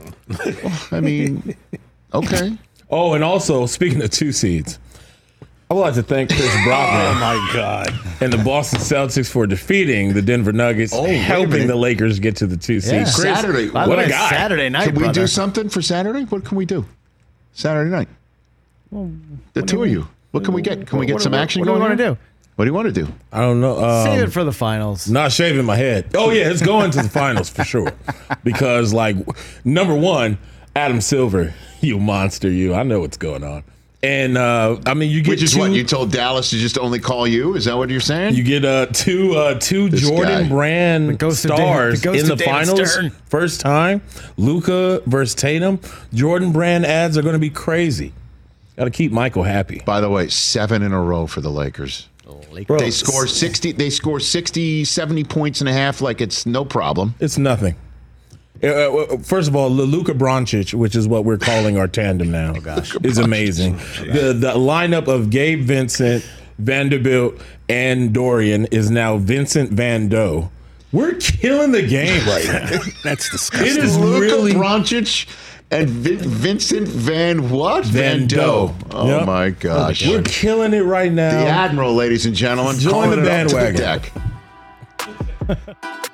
S10: I mean, okay.
S16: Oh, and also, speaking of two seeds, I would like to thank Chris Brockman.
S7: Oh, my God.
S16: And the Boston Celtics for defeating the Denver Nuggets,
S10: oh,
S16: helping the Lakers get to the two seed.
S10: Yeah. Chris, Saturday.
S16: What a guy.
S17: Saturday night,
S10: Can we
S17: brother.
S10: do something for Saturday? What can we do? Saturday night.
S17: Well,
S10: the two of you. What can we get? Can we get
S17: what,
S10: some
S17: what,
S10: action
S17: what
S10: going
S17: do you want to do?
S10: What do you want to do?
S16: I don't know. Um,
S17: Save it for the finals.
S16: Not shaving my head. Oh, yeah, it's going to the finals for sure. Because, like, number one, Adam Silver, you monster, you. I know what's going on. And, uh, I mean, you get
S10: Which is
S16: two,
S10: what? You told Dallas to just only call you? Is that what you're saying?
S16: You get uh, two uh, two
S10: This
S16: Jordan
S10: guy.
S16: Brand stars
S17: David,
S16: in the finals.
S17: Stern.
S16: First time. Luka versus Tatum. Jordan Brand ads are going to be crazy. Got to keep Michael happy.
S10: By the way, seven in a row for the Lakers.
S16: Bro,
S10: they score sixty. They score sixty, seventy points and a half like it's no problem.
S16: It's nothing. Uh, first of all, the Luka Doncic, which is what we're calling our tandem now, oh gosh. is amazing. The the lineup of Gabe Vincent, Vanderbilt, and Dorian is now Vincent Van Doe. We're killing the game right now.
S17: That's disgusting.
S16: It is
S10: Luka
S16: really
S10: Doncic and Vin- Vincent Van what?
S16: Van Doe.
S10: Oh
S16: Yep.
S10: my gosh.
S16: We're killing it right now.
S10: The Admiral, ladies and gentlemen.
S16: Join
S10: calling
S16: the
S10: it up to
S16: bandwagon.
S10: the deck.